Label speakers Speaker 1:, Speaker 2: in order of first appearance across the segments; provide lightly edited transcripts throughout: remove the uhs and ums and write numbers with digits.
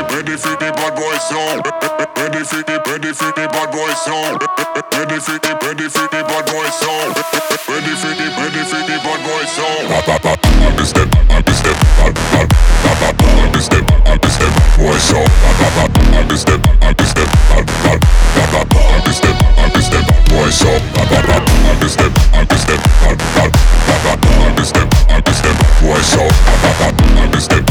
Speaker 1: ready for the bad boy sound. Ready for the bad boy sound. Ready for the bad boy sound. Ready for the bad boy sound. On the step, on the step, boy sound. On the step, on the step, boy sound. On the step, on the step, boy sound. On the step,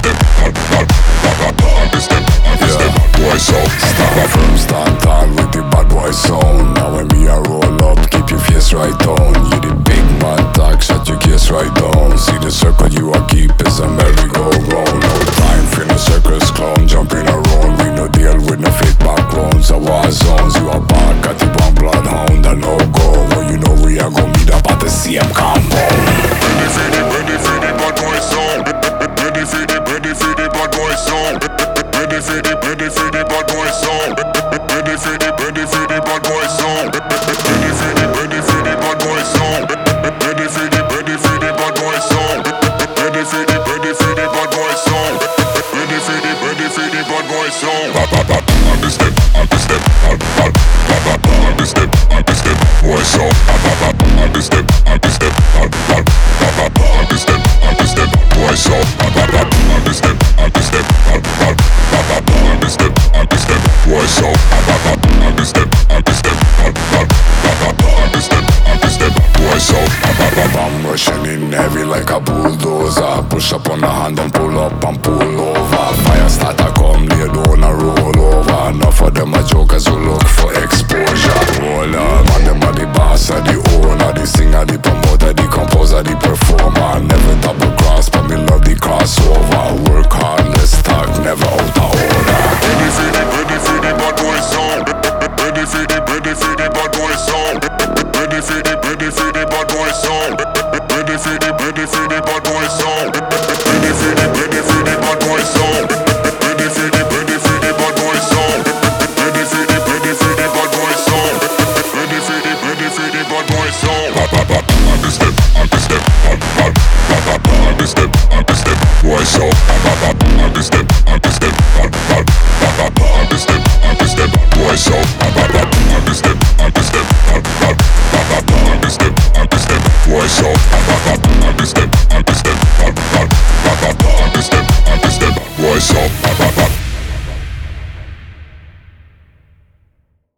Speaker 1: boy sound.
Speaker 2: Start from start tall with the bad boy sound. Now when me a roll up, keep your face right down. You the big man talk, shut your case right down. See the circle you a keep is a merry-go-round. No time for no circus clown, jumping around. We no deal with no fake backgrounds. A war zones, you a back at the one bloodhound. A no-go, well you know we are gonna meet up at the same compound.
Speaker 1: Ready for the bad boy sound. Ready for the bad boy sound. Ready for the bad boy sound. Ready for the bad boy sound. Ready for the bad boy sound. Ready for the bad boy sound. Ready for the bad boy sound. Ready for the bad boy sound. On the step, on the step, on the step, on the step, boy sound. On the step, on the step, on the step, on the step, boy sound. On the step, on the step, on the step, on the step, boy sound. On the step, on the step, on the step, on the step, boy sound.
Speaker 2: I'm rushing in heavy like a bulldozer. Push up on the hand and pull up and pull over. Fire starter come, lay down and roll over. Enough of them are jokers who look for exposure. Roll up, and them are the boss, are the owner, the singer, the promoter, the composer, the performer. Never double cross, but me love the crossover. Work hard, let's talk, never out of order.
Speaker 1: Ready for the bad boy sound. Ready for the bad boy sound. Ready for the bad boy sound. Ready for the bad boy sound. Ready for the bad boy sound. Ready for the bad boy sound. Ready for the bad boy sound. Ready for the bad boy sound. On the step, on the